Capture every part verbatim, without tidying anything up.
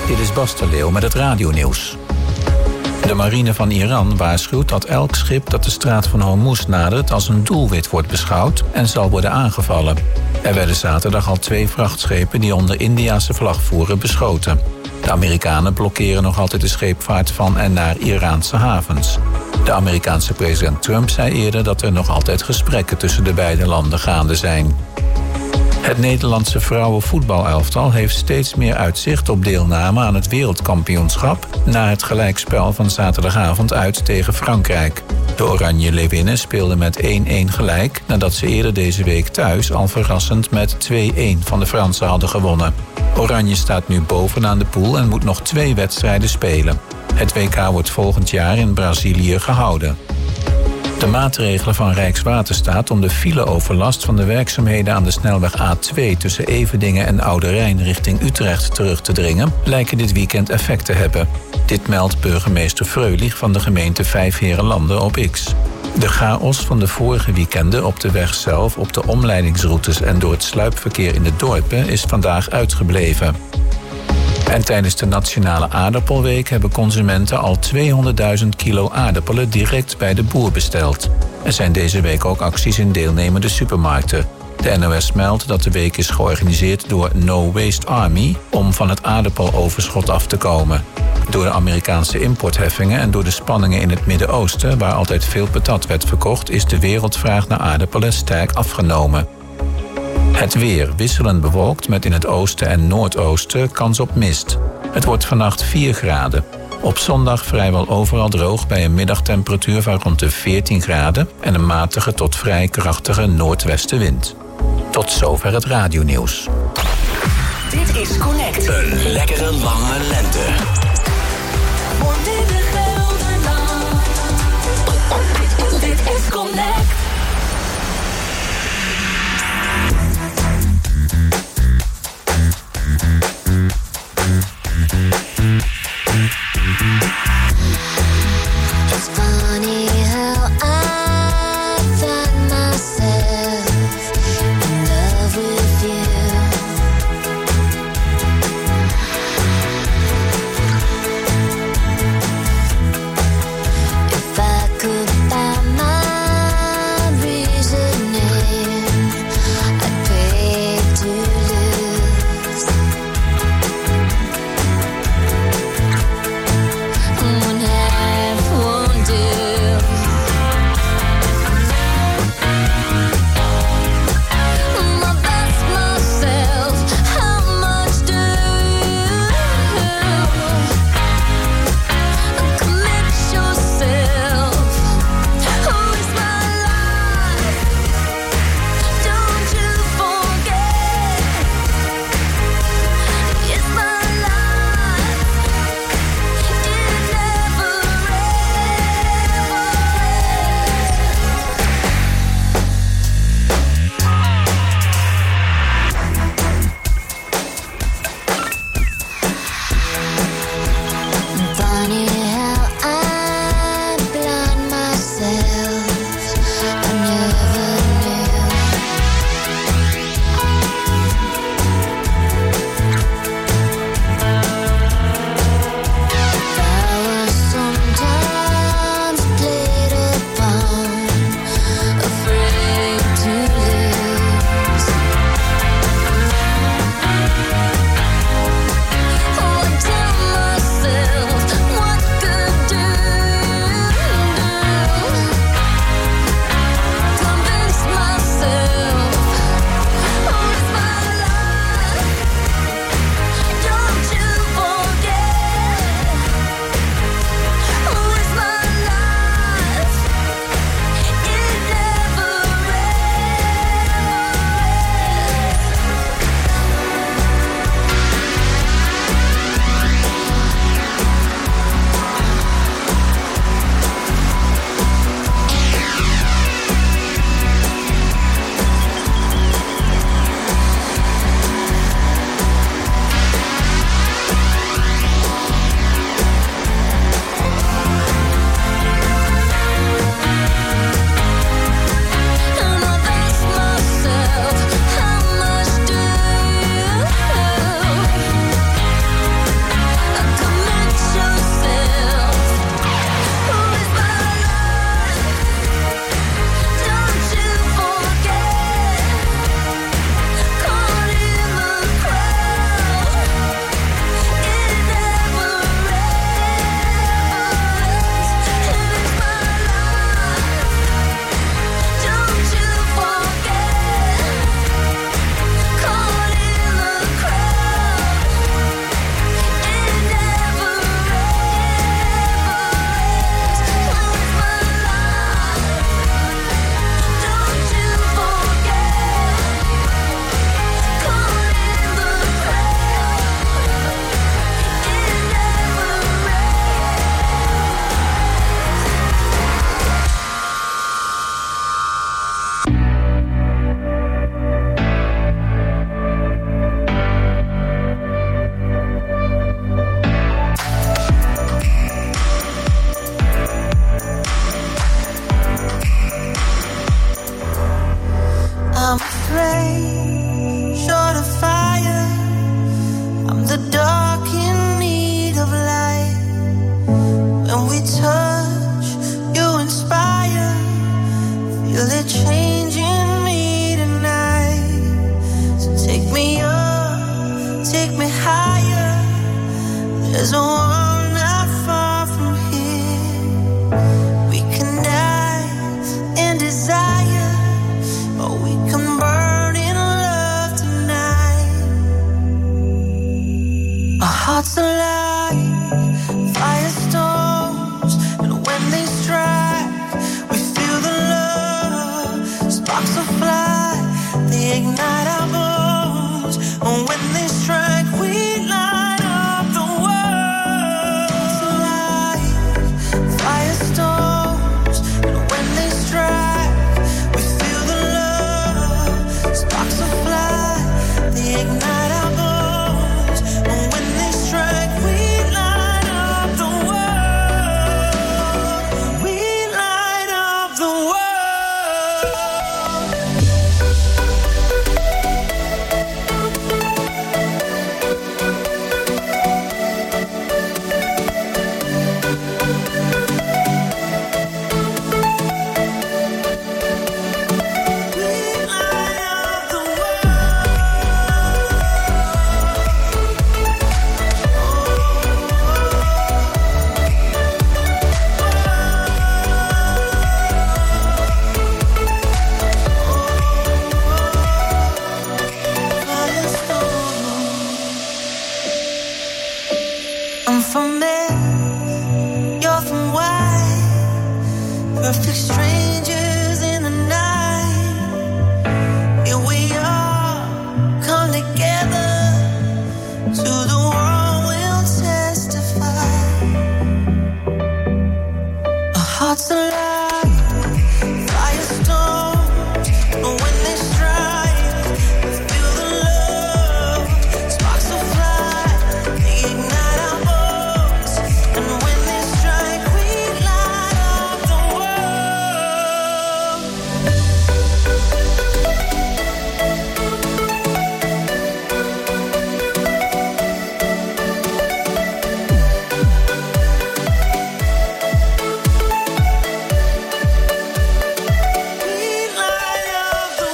Dit is Bas de Leeuw met het radionieuws. De marine van Iran waarschuwt dat elk schip dat de straat van Hormuz nadert als een doelwit wordt beschouwd en zal worden aangevallen. Er werden zaterdag al twee vrachtschepen die onder Indiase vlag voeren beschoten. De Amerikanen blokkeren nog altijd de scheepvaart van en naar Iraanse havens. De Amerikaanse president Trump zei eerder dat er nog altijd gesprekken tussen de beide landen gaande zijn. Het Nederlandse vrouwenvoetbalelftal heeft steeds meer uitzicht op deelname aan het wereldkampioenschap na het gelijkspel van zaterdagavond uit tegen Frankrijk. De Oranje Leeuwinnen speelden met één-één gelijk nadat ze eerder deze week thuis al verrassend met twee-één van de Fransen hadden gewonnen. Oranje staat nu bovenaan de pool en moet nog twee wedstrijden spelen. Het W K wordt volgend jaar in Brazilië gehouden. De maatregelen van Rijkswaterstaat om de fileoverlast van de werkzaamheden aan de snelweg A twee tussen Everdingen en Oude Rijn richting Utrecht terug te dringen, lijken dit weekend effect te hebben. Dit meldt burgemeester Freulich van de gemeente Vijfheerenlanden op X. De chaos van de vorige weekenden op de weg zelf, op de omleidingsroutes en door het sluipverkeer in de dorpen is vandaag uitgebleven. En tijdens de Nationale Aardappelweek hebben consumenten al tweehonderdduizend kilo aardappelen direct bij de boer besteld. Er zijn deze week ook acties in deelnemende supermarkten. De N O S meldt dat de week is georganiseerd door No Waste Army om van het aardappeloverschot af te komen. Door de Amerikaanse importheffingen en door de spanningen in het Midden-Oosten, waar altijd veel patat werd verkocht, is de wereldvraag naar aardappelen sterk afgenomen. Het weer wisselend bewolkt met in het oosten en noordoosten kans op mist. Het wordt vannacht vier graden. Op zondag vrijwel overal droog bij een middagtemperatuur van rond de veertien graden en een matige tot vrij krachtige noordwestenwind. Tot zover het radionieuws. Dit is Connect. Een lekkere lange lente. Voor Midden-Gelderland. Dit is Connect. It's funny how I find myself in love with you. If I could buy my There's a world not far from here. We can die in desire, or we can burn in love tonight. Our hearts alive, firestorms, and when they strike, we feel the love. Sparks will fly, they ignite our bones, and when they strike, we light up the world. Alive, firestorms, and when they strike, we feel the love. Sparks will fly, they ignite our bones, and when they strike, we light up the world. We light up the world. I'm from Earth, you're from Y. Perfect strangers in the night. Here we are, come together. To the world we'll testify. Our hearts alive, firestorms, and when they strike, we feel the love. Sparks will fly, they ignite our bones, and when they strike, we light up the world. We light up the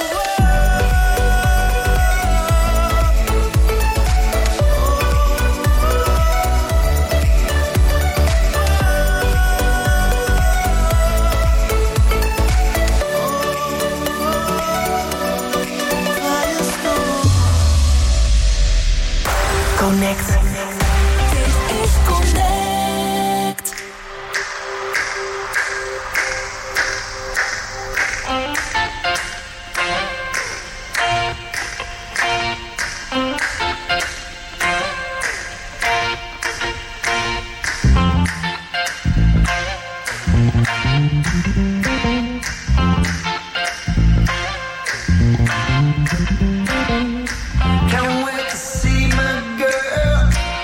Connect. Dit is Connect. Can't wait to see my girl.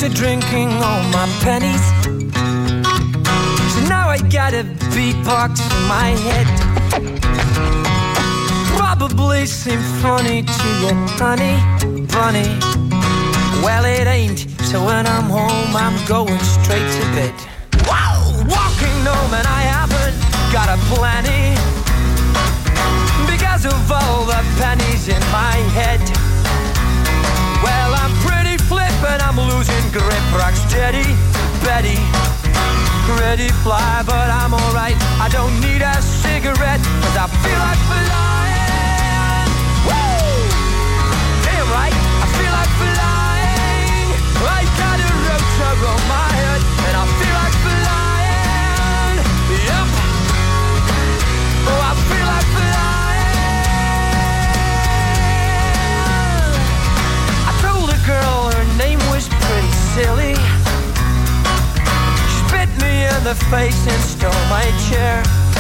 after drinking all my pennies. So now I got a beatbox in my head. Probably seem funny to you, honey, bunny. Well, it ain't, so when I'm home, I'm going straight to bed. Wow! Walking home and I haven't got a plenty because of all the pennies in my head. Well, I'm pretty flip and I'm losing grip. Rock steady, Betty, ready fly, but I'm alright. I don't need a cigarette, cause I feel like flying. Woo! Damn right, I feel like flying. I got a rotor on my head, and I feel like flying. Yep. Oh, I feel like flying. I told a girl her name was pretty silly. She spit me in the face and stole my chair.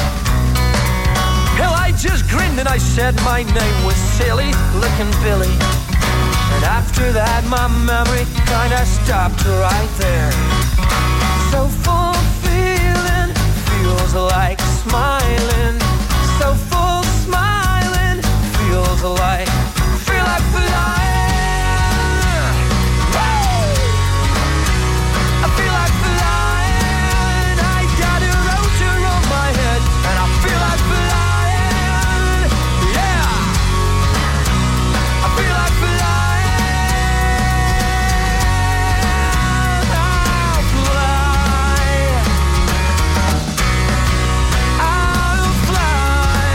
Hell, I just grinned and I said my name was silly looking Billy. And after that my memory kinda stopped right there. So full feeling, feels like smiling. So full smiling, feels like, feel like flying. Woo! I feel like flying. I got a rotor on my head, and I feel like flying. Yeah, I feel like flying. I'll fly. I'll fly.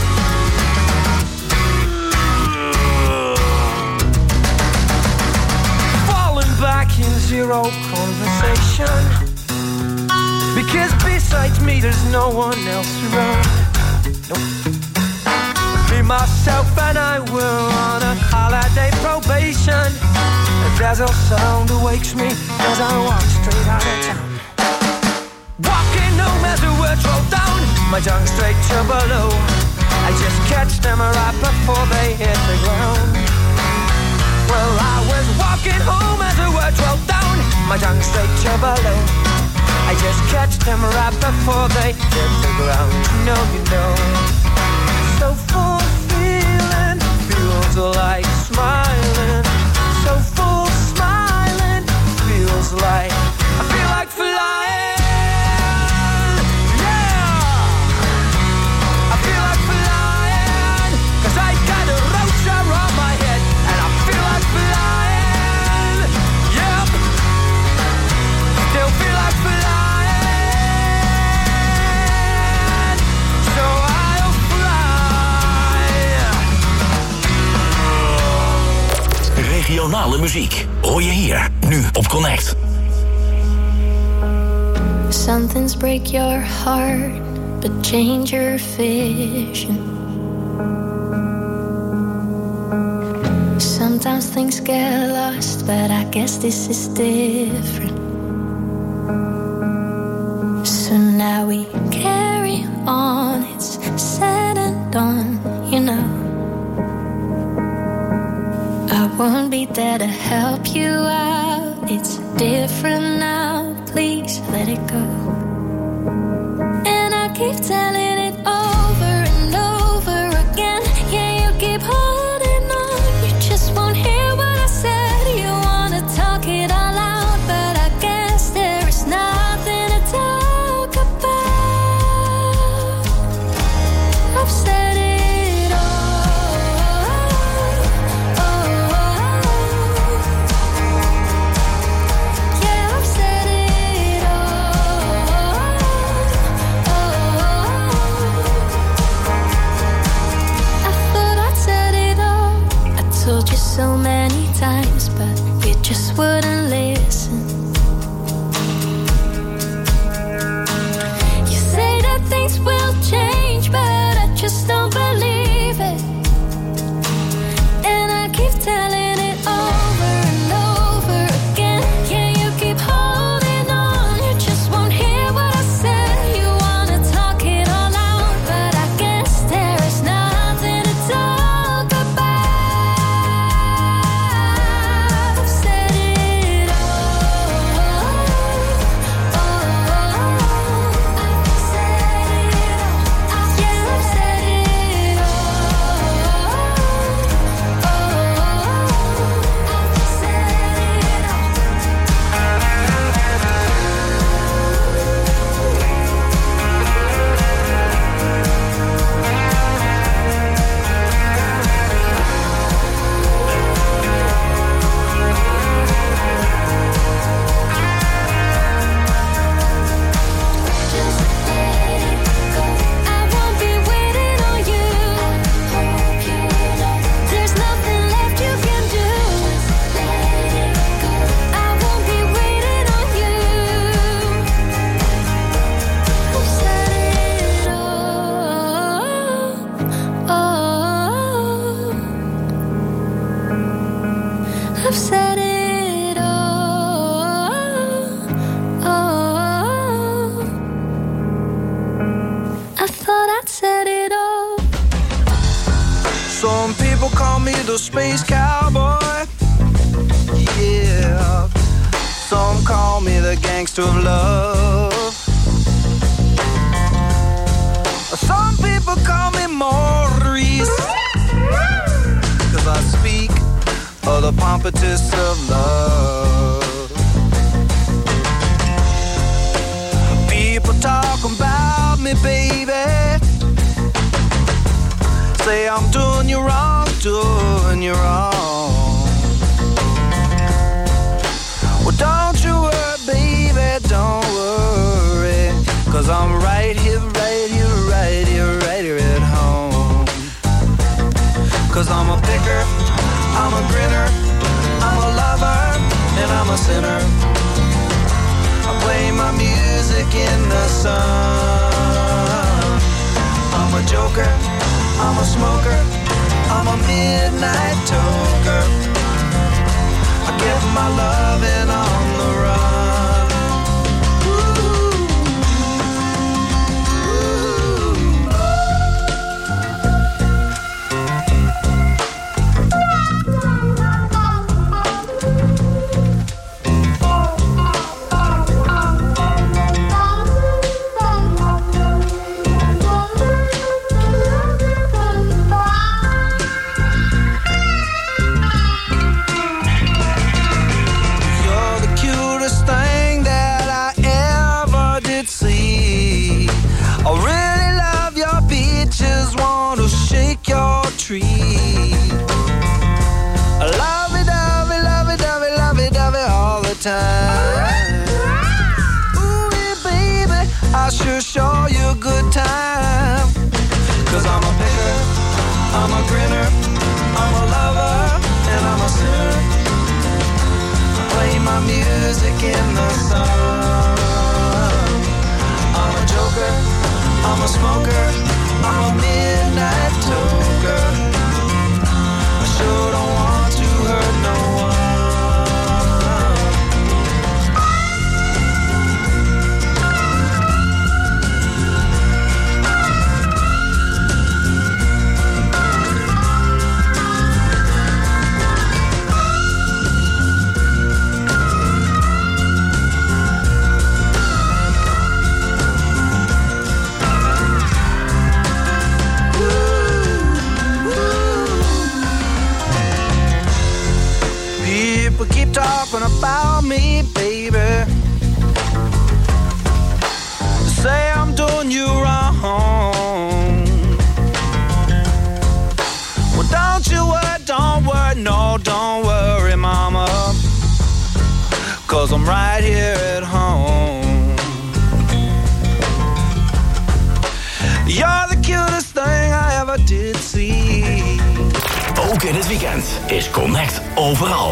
Falling back in zero conversation, because besides me there's no one else around. Nope. Me, myself and I were on a holiday probation. A dazzle sound awakes me as I walk straight out of town. Walking home as the words roll down, my tongue straight to below. I just catch them right before they hit the ground. Well, I was walking home as the words rolled down, my tongue straight to below. I just catch them right before they hit the ground. You know, you know. So full feeling, feels like smiling. So full smiling, feels like, I feel like flying. Yeah, I feel like flying, cause I got a rotor on my head, and I feel like flying. Yep, still feel like flying. So I'll fly. Regionale muziek hoor je hier, nu op Connect. Some things break your heart, but change your vision. Sometimes things get lost, but I guess this is different. So now we carry on, it's said and done, you know. I won't be there to help you out, it's different now, please let it go. And I keep telling it over and over again, yeah, you keep holding on, you just won't hear what I said. You wanna talk it all out, but I guess there is nothing to talk about. I've said it all. Yeah, I've said it all. I thought I'd said it all. I told you so many times, but you just wouldn't listen. You say that things will change, but I just don't believe it. And I keep telling it over and over again. Yeah, you keep holding on, you just won't hear what I said. You wanna talk it all out, but I guess there is nothing to talk about. I've said it all. set it off. Some people call me the space cowboy. Yeah. Some call me the gangster of love. Some people call me Maurice, 'cause I speak of the pompatus of love. People talk about me, baby. Say I'm doing you wrong, doing you wrong. Well, don't you worry, baby, don't worry, 'cause I'm right here, right here, right here, right here at home. 'Cause I'm a picker, I'm a grinner, I'm a lover, and I'm a sinner. I play my music in the sun. I'm a joker, I'm a smoker, I'm a midnight toker. I get my loving on the run. Tree. Lovey-dovey, lovey-dovey, lovey-dovey all the time. Ooh, baby, I sure show you a good time. 'Cause I'm a picker, I'm a grinner, I'm a lover, and I'm a sinner. I play my music in the sun. I'm a joker, I'm a smoker, I'm a midnight toker. I sure don't want to hurt no one. People keep talking about me, baby. Say I'm doing you wrong. Well, don't you worry, don't worry, no, don't worry, mama. 'Cause I'm right here at home. You're the cutest thing I ever did see. Ook in het weekend is Connect overal.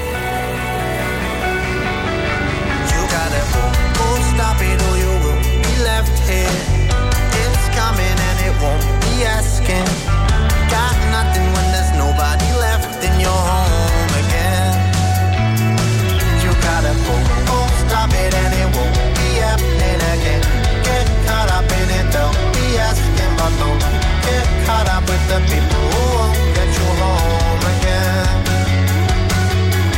Stop it or you will be left here. It's coming and it won't be asking. Got nothing when there's nobody left in your home again. You gotta go, oh, stop it and it won't be happening again. Get caught up in it, they'll be asking, but don't get caught up with the people who won't get you home again.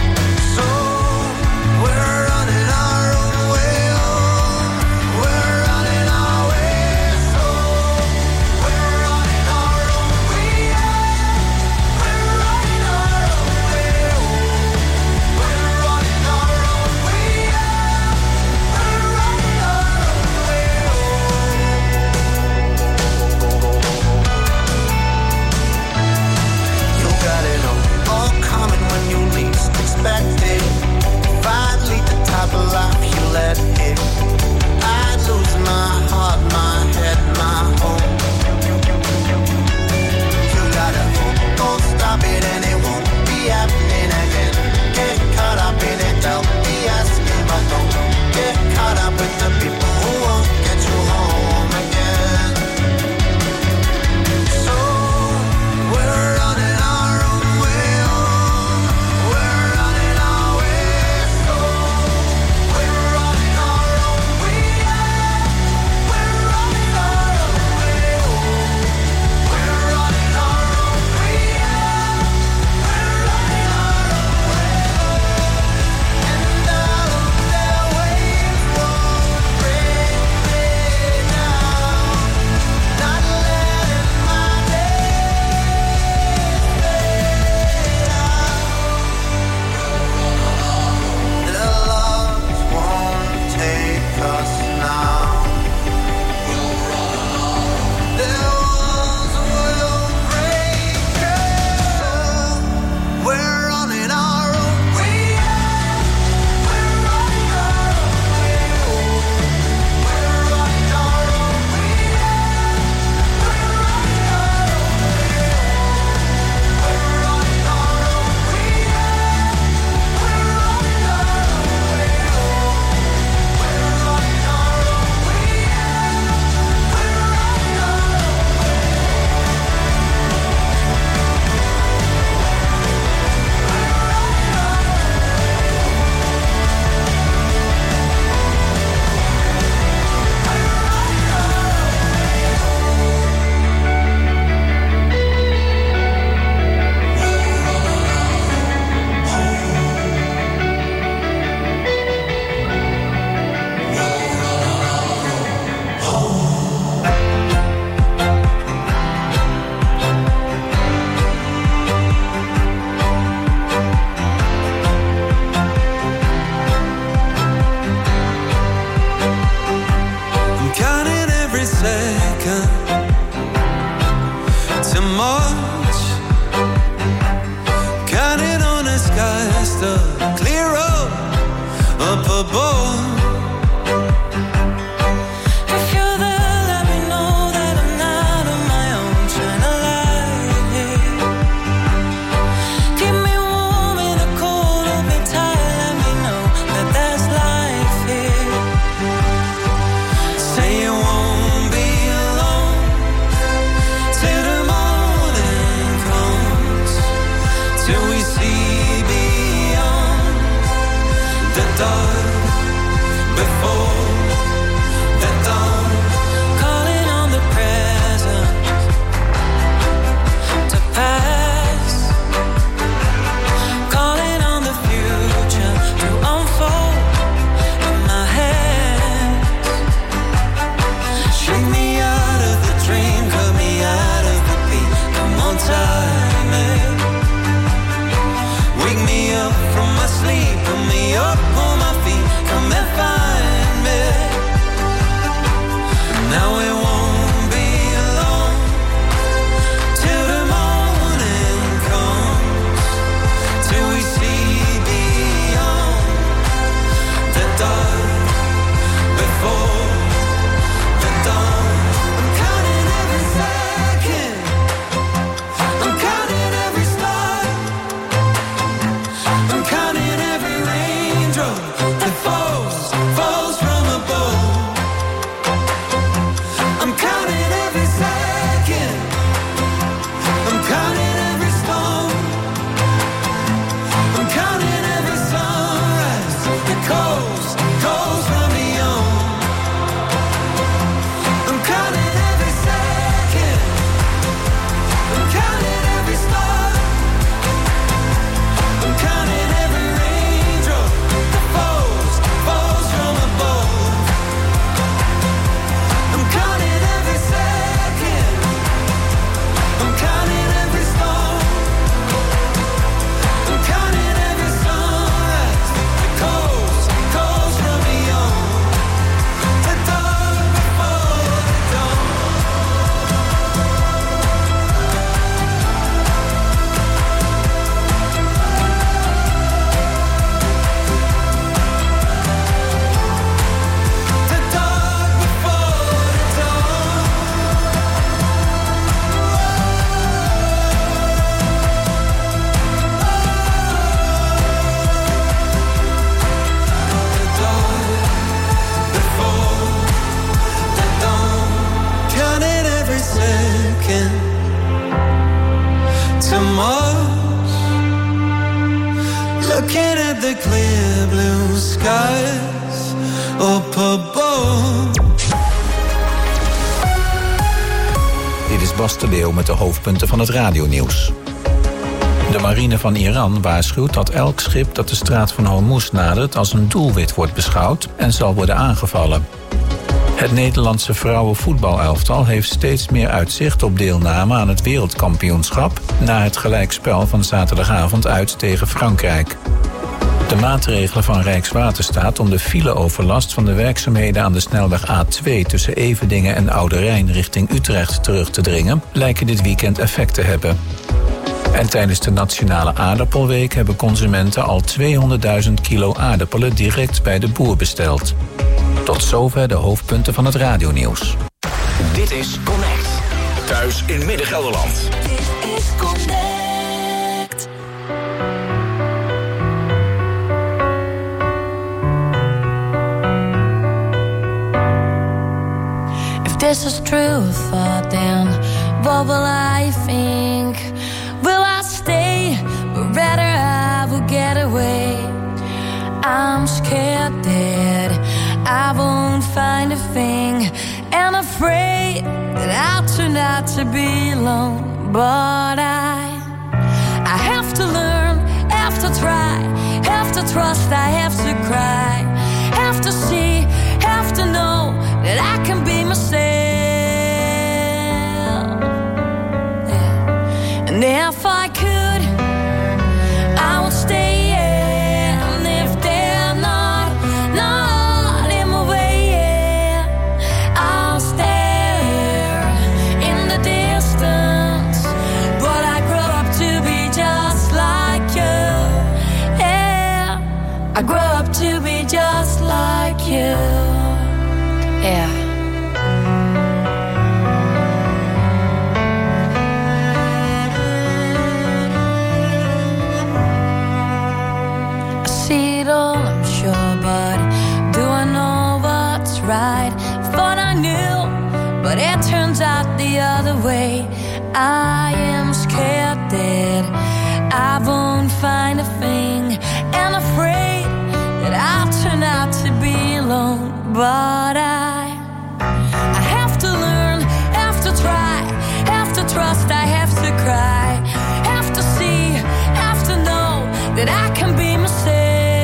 too much. Counting on the skies to clear up up above. Met de hoofdpunten van het radionieuws. De marine van Iran waarschuwt dat elk schip dat de straat van Hormuz nadert als een doelwit wordt beschouwd en zal worden aangevallen. Het Nederlandse vrouwenvoetbalelftal heeft steeds meer uitzicht op deelname aan het wereldkampioenschap na het gelijkspel van zaterdagavond uit tegen Frankrijk. De maatregelen van Rijkswaterstaat om de fileoverlast van de werkzaamheden aan de snelweg A twee tussen Everdingen en Oude Rijn richting Utrecht terug te dringen, lijken dit weekend effect te hebben. En tijdens de Nationale Aardappelweek hebben consumenten al tweehonderdduizend kilo aardappelen direct bij de boer besteld. Tot zover de hoofdpunten van het radionieuws. Dit is Connect. Thuis in Midden-Gelderland. Dit is Connect. This is truth, then what will I think? Will I stay, or rather I will get away? I'm scared that I won't find a thing, and afraid that I'll turn out to be alone. But I, I have to learn, have to try, have to trust, I have to cry, have to see, have to know that I can be myself. Yeah. And if I could, I would stay. Yeah. And if they're not, not in my way, yeah, I'll stare in the distance I am scared that I won't find a thing, and afraid that I'll turn out to be alone. But I, I have to learn, have to try, have to trust, I have to cry, have to see, have to know that I can be myself.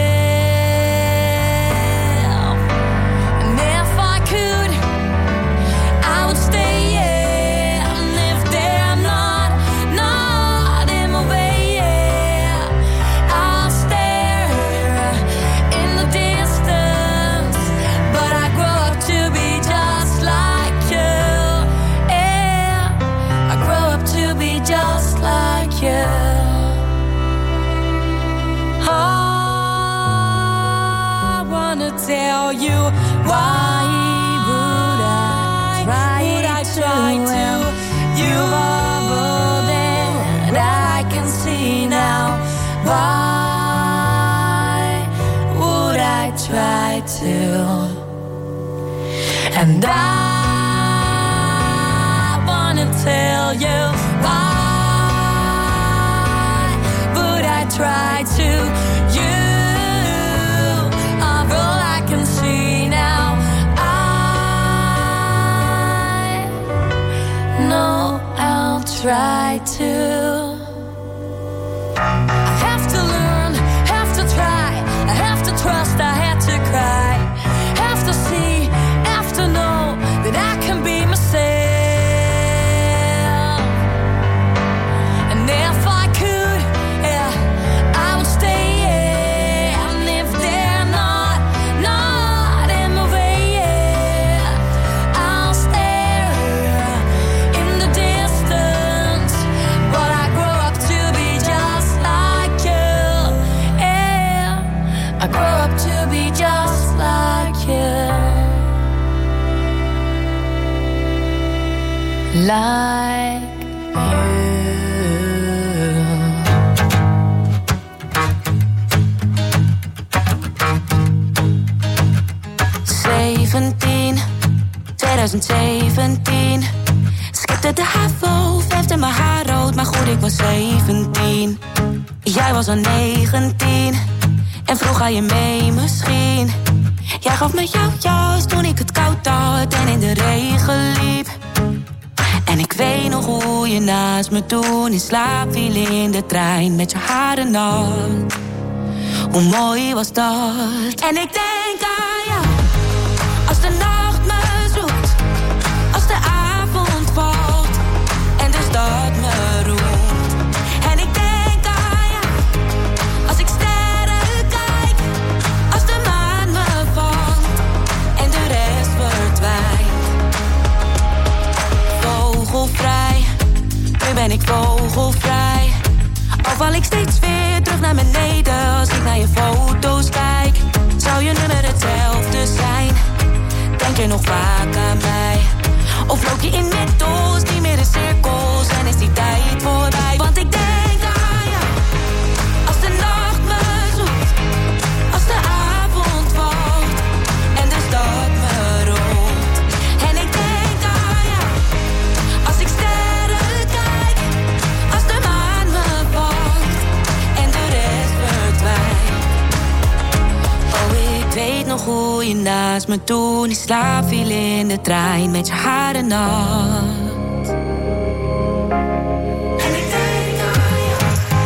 And if I could, I would stay, yeah. And if they're not, not in my way, yeah, I'll stare in the distance. But I grow up to be just like you, yeah. I grow up to be just like you. I wanna tell you why would I try, would I try to? You are more than I can see now. Why would I try to? And I wanna tell you why would I try to? You are all I can see now. I know I'll try to. I have to learn, have to try, I have to trust, I have to cry, have to see, have to know that I can be myself. And if I could, yeah, I would stay, yeah. And if they're not, not in my way, yeah, I'll stare in the distance. But I grow up to be just like you, yeah. I grow up to be just like you. Like zeventien, twintig zeventien. Skipte de HAVO, verfde mijn haar rood, maar goed, ik was zeventien. Jij was al negentien en vroeg ga je mee misschien. Jij gaf me jouw jas toen ik het koud had en in de regen liep. En ik weet nog hoe je naast me toen in slaap viel in de trein met je haren nat. Hoe mooi was dat? En ik denk aan jou als de nacht me zoekt, als de avond valt en de stad me roept. En ik denk aan jou als ik sterren kijk, als de maan me vangt en de rest verdwijnt. Vogelvrij, nu ben ik vogelvrij. Al val ik steeds weer terug naar beneden als ik naar je foto's kijk. Zou je nummer hetzelfde zijn? Denk je nog vaak aan mij? Of loop je in middels niet meer in cirkels en is die tijd voorbij? Want ik denk aan jou als de nacht me zoekt, als de avond valt en de stad me roept. En ik denk aan jou als ik sterren kijk, als de maan me vangt en de rest verdwijnt. Oh, ik weet nog hoe je naast me toen in slaap viel in de trein met je haren nat. En ik denk aan jou.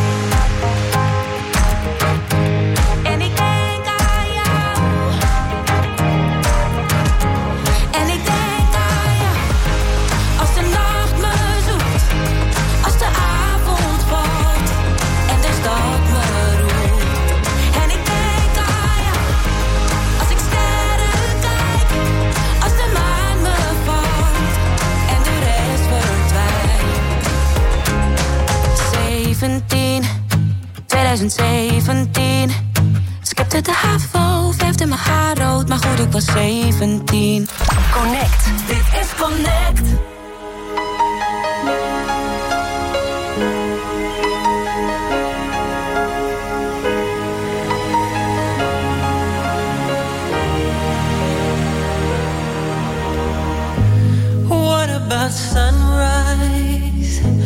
En ik denk aan jou. En ik denk aan jou als de nacht me zoekt, als de avond valt en de stad me roept. En ik denk aan jou als ik sterren kijk, als de maan me vangt en de rest verdwijnt. zeventien, twintig zeventien. Skipte de HAVO, verfde mijn haar rood, maar goed, ik was zeventien. Connect. Dit is Connect. What about sunrise?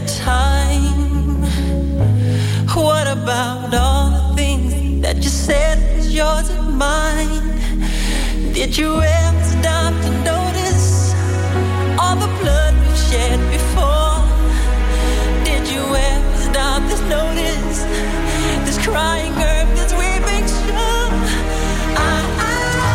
time? What about all the things that you said was yours and mine? Did you ever stop to notice all the blood we've shed before? Did you ever stop to notice this crying earth, this weeping shore? I, I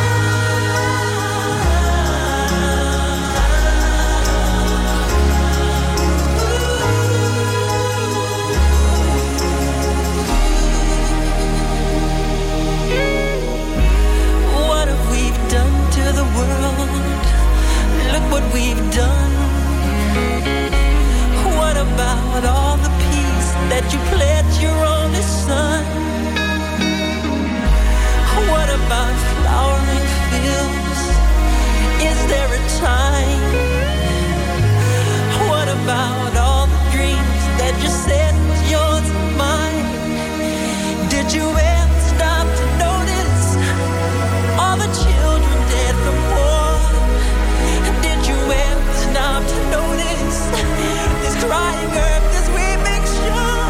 the world, look what we've done. What about all the peace that you pledged your only son? What about flowering fields? Is there a time? What about all the dreams that you said was yours and mine? Did you ever stop to notice all the children dead from war? Did you ever stop to notice this crying earth, this weeping shore?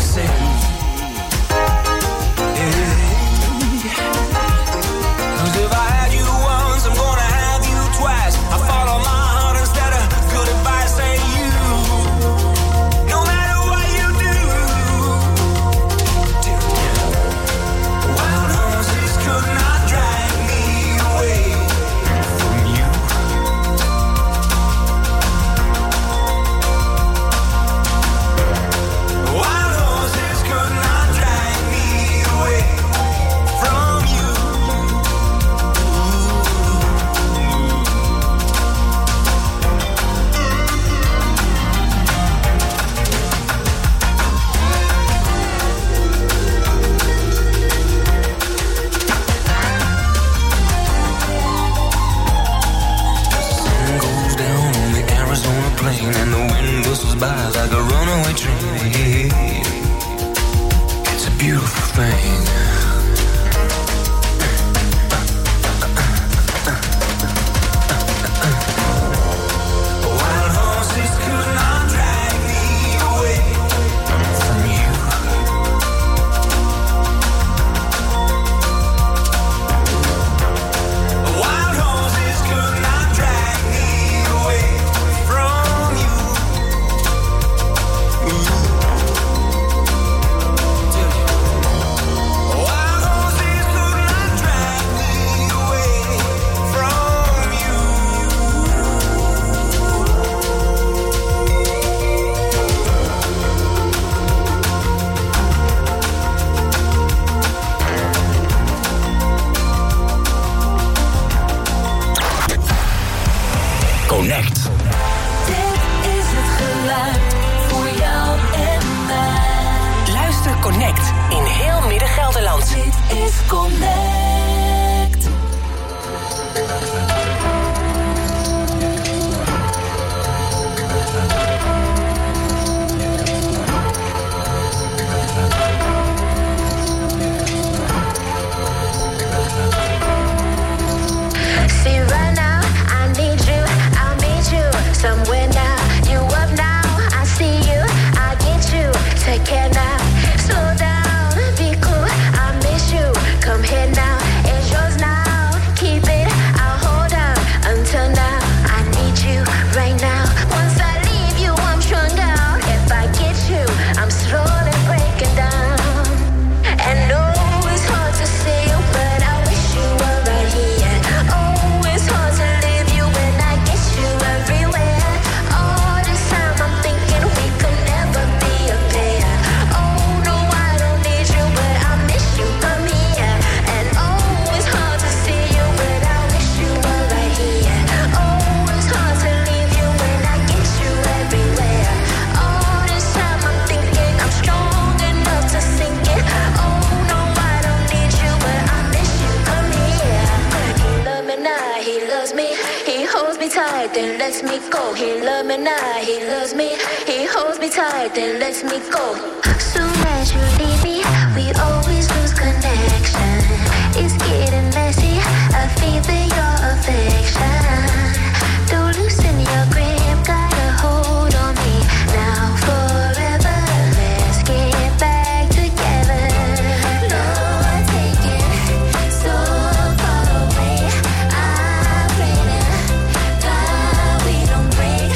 say. Cause if I had you once, I'm gonna have you twice. I follow my heart instead of good advice. Say you, no matter what you do, wild horses could not drag me away from you. Wild horses could not drag me away from you. Sun goes down on the Arizona plain and the wind whistles by like a runaway train. It's a beautiful thing. Wild horses could not drag me away from you. Wild horses could not drag me away from you. Wild horses could not drag me away from you. Connect. Dit is het geluid voor jou en mij. Luister Connect in heel Midden-Gelderland. Dit is Connect. See right now, I need you, I'll meet you somewhere now. You up now, I see you, I get you. Take care now, slow down, be cool, I miss you. Come here now, it's yours now. Keep it, I'll hold on until now. I need you right now. Once I leave you, I'm strung out. If I get you, I'm slowly breaking down. And no, it's hard to see you, but I wish you were right here. Oh, it's hard to leave you when I get you everywhere. All this time I'm thinking we could never be a pair. Oh, no, I don't need you, but I miss you, come here. And oh, it's hard to see you, but I wish you were right here. Oh, it's hard to leave you when I get you everywhere. All this time I'm thinking I'm strong enough to sink it. Oh, no, I don't need you, but I miss you, come here. He love me now, he loves me. He holds me tight, then lets me go. He love me now, he loves me. He holds me tight, then lets me go. Soon as you leave me, we always lose connection. It's getting messy, I feel your affection. Don't loosen your grip, got a hold on me now forever. Let's get back together. Lord, take it so far away. I pray to God we don't break.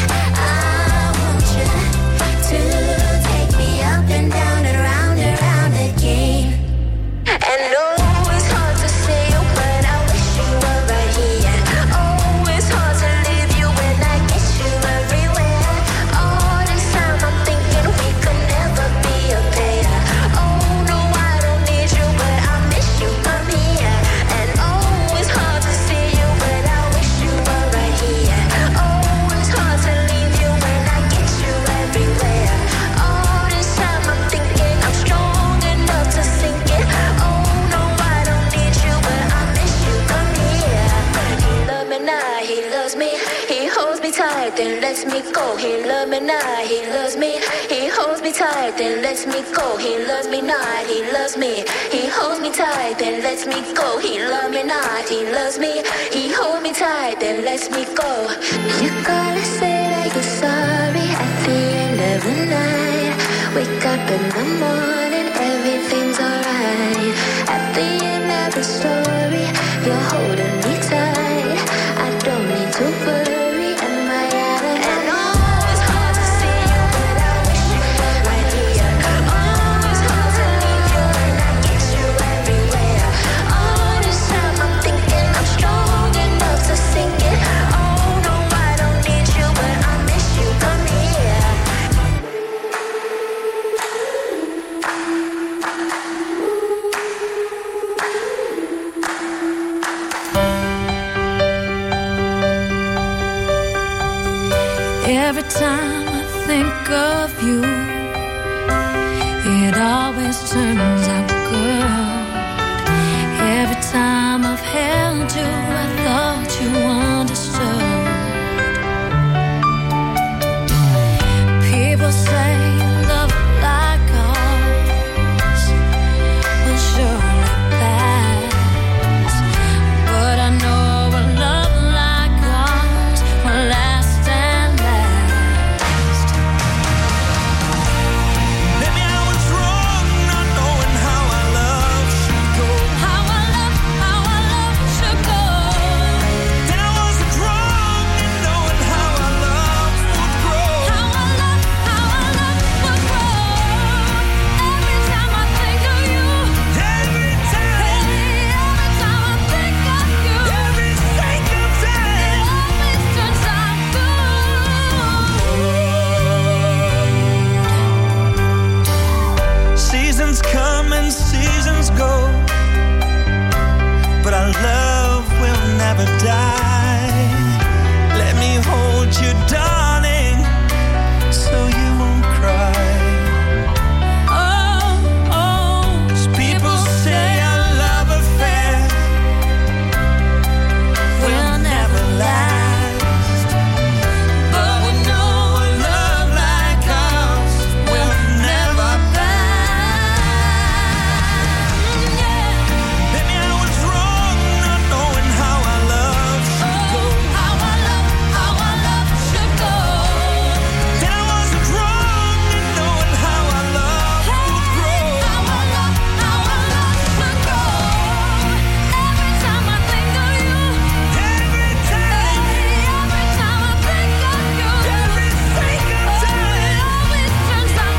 I want you to take me up and down and round and round again. And no, it's hard to say you, but I wish you were right here. Oh, it's hard to leave you when I get you everywhere. All this time I'm thinking we could never be a pair. Oh, no, I don't need you, but I miss you, come here. And oh, it's hard to see you, but I wish you were right here. Oh, it's hard to leave you when I get you everywhere. All this time I'm thinking I'm strong enough to sink it. Oh, no, I don't need you, but I miss you, come here. He love me now, he loves me. He holds me tight, then lets me go. He love me now, he loves me. He holds me tight, then lets me go. He loves me not, he loves me. He holds me tight, then lets me go. He love me not, he loves me. He holds me tight, then lets me go. You gotta say that you're sorry at the end of the night. Wake up in the morning, everything's alright. At the end of the story, you're holding me tight. I don't need to worry, am I out of and oh, it's hard to see you, but I wish you were right here. Oh, it's hard to leave you and I get you everywhere. All this time I'm thinking I'm strong enough to sink it. Oh no, I don't need you, but I miss you. Come here. Every time I think of you, it always turns out good. Every time I've held you, I thought you understood. People say love like ours will surely pass, but I know a love like ours will last and last. Maybe I was wrong not knowing how our love should go. How our love, how our love should go. Then I wasn't wrong in knowing how our love would grow. How our love, how our love would grow. Every time I think of you, Every time, every time I think of you, every single it time. always turns out good. Seasons come and seasons go, but our love will never die. Let me hold you, darling, so you won't cry. Oh, oh, People say our love affair will never last, but we know a love like ours will never pass. Maybe I was wrong not knowing how our love should go. how our love, how our love should go. Then I wasn't wrong in knowing how our love would grow. How our love, how our love should go. Every time I think of you, Every time, every time I think of you, every single oh, time. it always turns out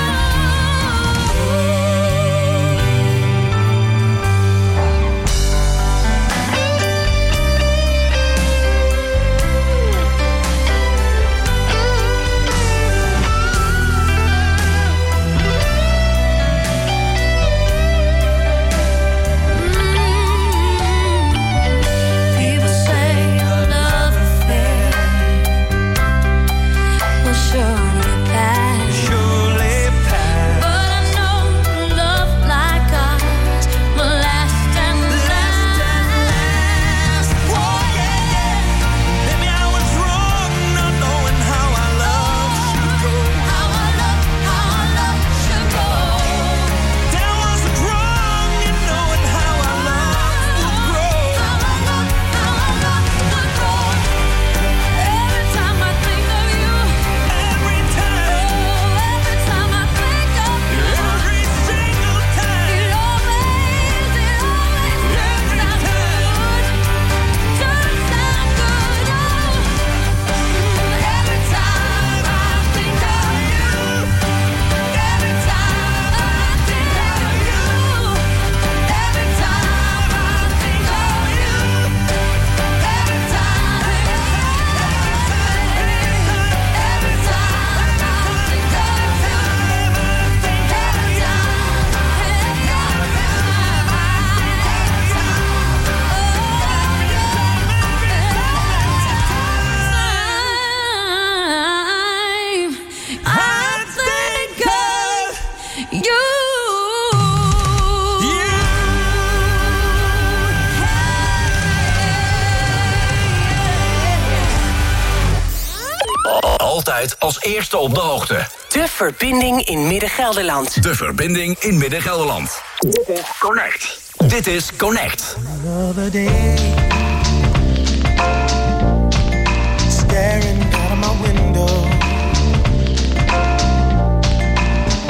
People say your love affair will surely pass, Surely pass. but I know love like ours will last and last. Oh yeah, yeah. Maybe I was wrong not knowing how our love should go. How our love, how our love should go. Then I wasn't wrong in knowing how our love would grow. How our love, how our love would grow. Every time I think of you, Every time, every time I think of you, every single time. it always, it always turns out good. Turns out good. Oh, every time I think of you, every time I think of you, every time I think of you, every time, every time I think of I think of you. Altijd als eerste op de hoogte. De verbinding in Midden-Gelderland. De verbinding in Midden-Gelderland. Dit is Connect. Dit is Connect. Another day, staring out of my window.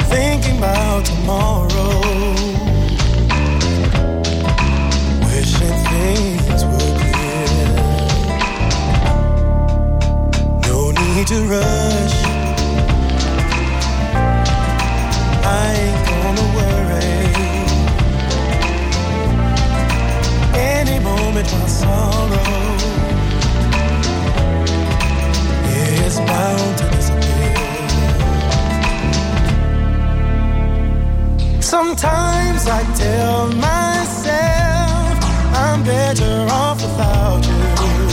Sometimes I tell myself I'm better off without you.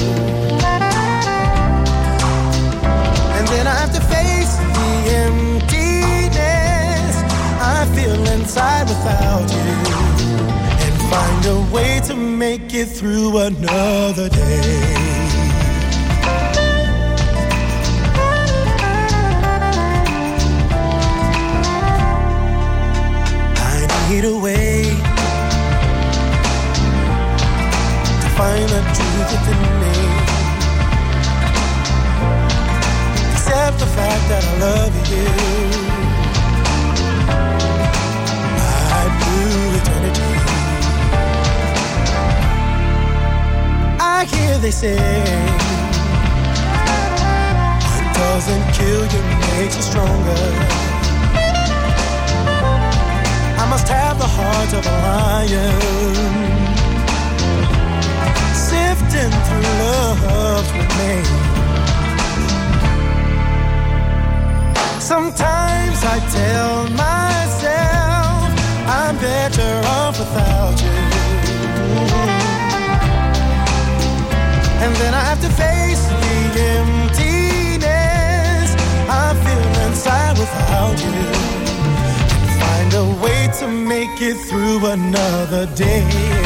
And then I have to face the emptiness I feel inside without you, and find a way to make it through another day. Need a way to find the truth within me. Accept the fact that I love you. Right through eternity. I hear they say what doesn't kill you makes you stronger. I must have the heart of a lion, sifting through love's remains. Sometimes I tell myself I'm better off without you, and then I have to face the emptiness I feel inside without you. Find a way to make it through another day.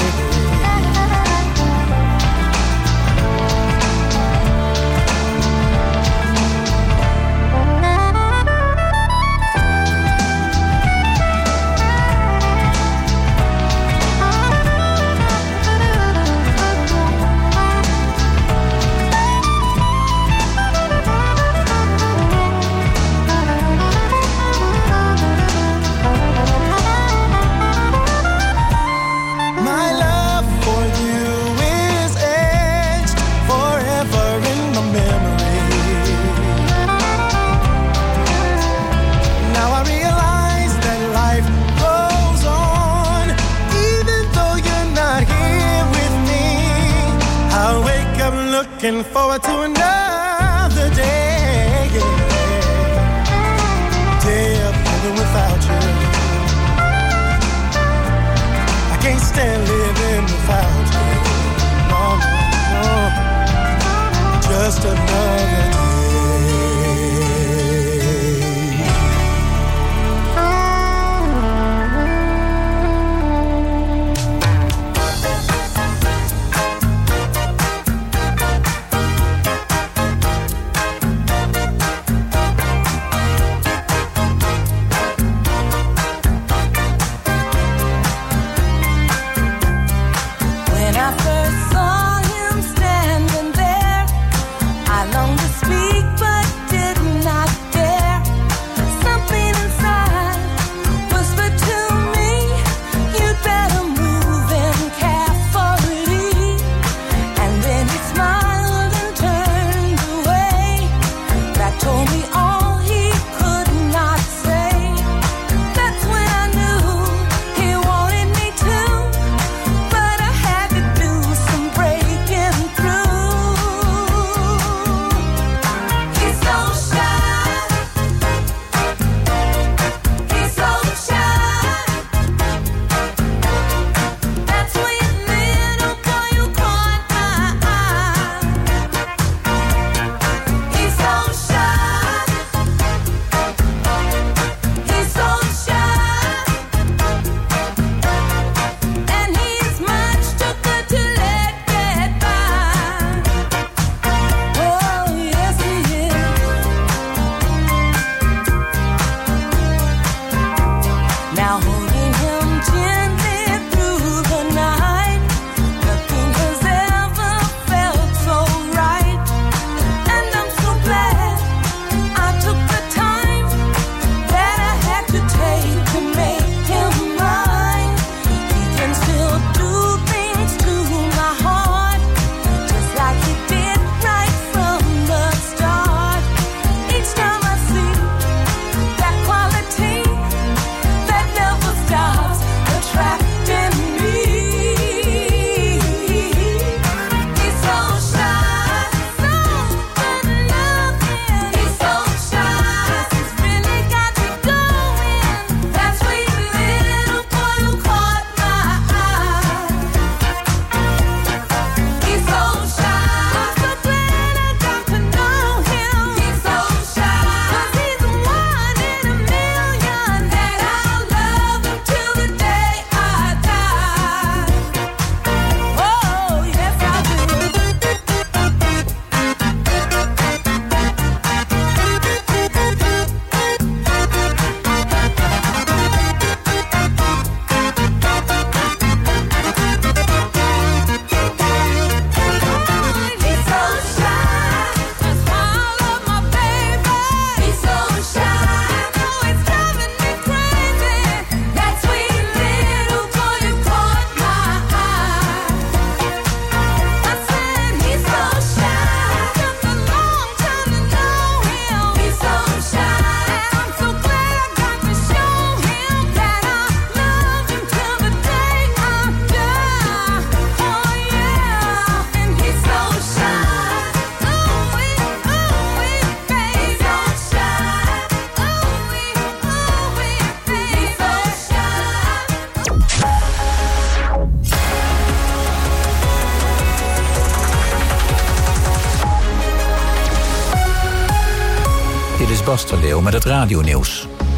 Looking forward to another day, yeah. Day of living without you. I can't stand living without you. No, no, no. Just another day. Bas de Leeuw met het radionieuws.